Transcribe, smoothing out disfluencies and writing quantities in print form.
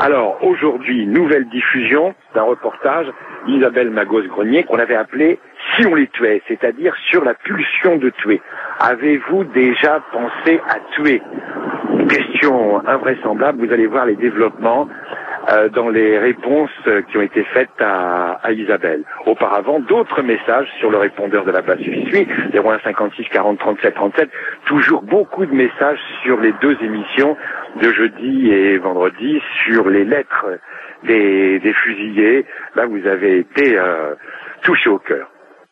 Alors, aujourd'hui, nouvelle diffusion d'un reportage d'Isabelle Magos-Grenier qu'on avait appelé « Si on les tuait », c'est-à-dire sur la pulsion de tuer. Avez-vous déjà pensé à tuer? Question invraisemblable, vous allez voir les développements dans les réponses qui ont été faites à Isabelle. Auparavant, d'autres messages sur le répondeur de la place suit 01 56 40 37 37. Toujours beaucoup de messages sur les deux émissions de jeudi et vendredi sur les lettres des fusillés. Là, vous avez été touché au cœur.